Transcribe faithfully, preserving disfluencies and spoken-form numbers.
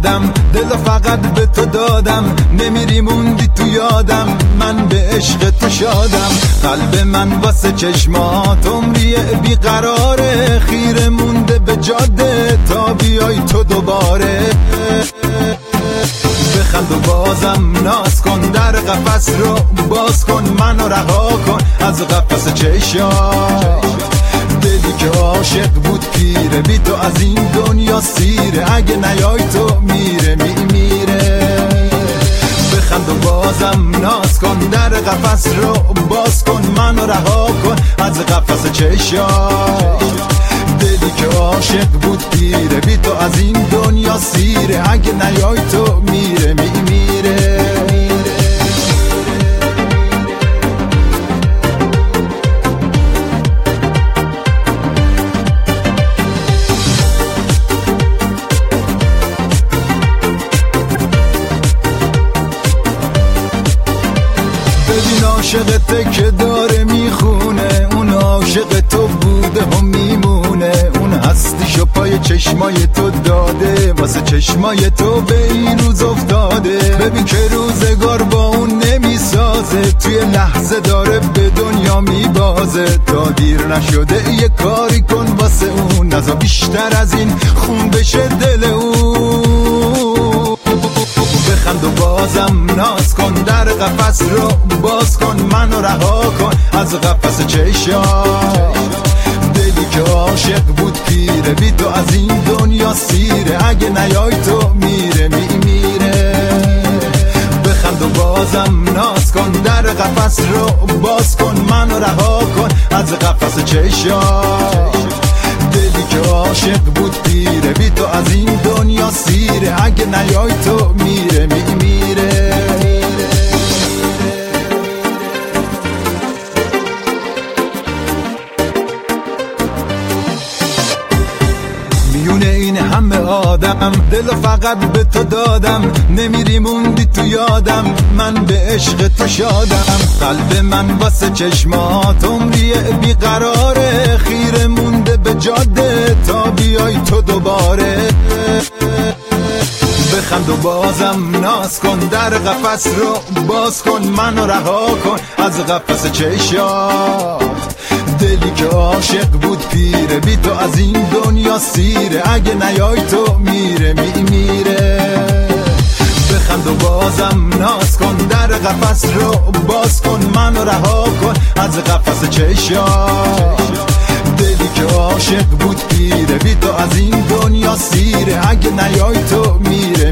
آدم، دلو فقط به تو دادم، نمیری موندی تو یادم، من به عشق تو شادم. قلب من واسه چشمات عمری بیقراره، خیره مونده به جاده تا بیای تو دوباره. بخند و بازم ناز کن، در قفس رو باز کن، منو رها کن از قفس چشات. دلی که عاشق بود پیره، بی تو از این دنیا سیره، اگه نیای تو میره می میره. بخند و بازم ناز کن، در قفس رو باز کن، منو رها کن از قفس چشات. دلی که عاشق بود پیره، بی تو از این دنیا سیره، اگه نیای تو میره می میره. ببین عاشقته که داره میخونه، اون عاشق تو بوده و میمونه، اون هستیشو پای چشمای تو داده، واسه چشمای تو به این روز افتاده. ببین که روزگار با اون نمیسازه، توی لحظه داره به دنیا میبازه. تا دیر نشده یه کاری کن واسه اون، نزا بیشتر از این خون بشه دل اون. بخند و بازم ناز کن، در قفس رو باز کن، منو رها کن از قفس چشات. دلی که عاشق بود پیره، بی تو از این دنیا سیره، اگه نیای تو میره می میره. بخند و بازم ناز کن، در قفس رو باز کن، منو رها کن از قفس چشات. دلی که عاشق بود پیره، بی تو از این دنیا سیره، اگه نیای تو میره می میره. میونه این همه آدم، دلو فقط به تو دادم، نمیری موندی تو یادم، من به عشق تو شادم. قلب من واسه چشمات عمری بیقراره، خیره مونده به جاده تا بیای تو دوباره. بخند و بازم ناز کن، در قفس رو باز کن، منو رها کن از قفس چشات. دلی که عاشق بود پیره، بی تو از این دنیا سیره، اگه نیای تو میره می میره. بخند و بازم ناز کن، در قفس رو باز کن، منو رها کن از قفس چشات. دلی که عاشق بود پیره، بی تو از این دنیا سیره، اگه نیای تو میره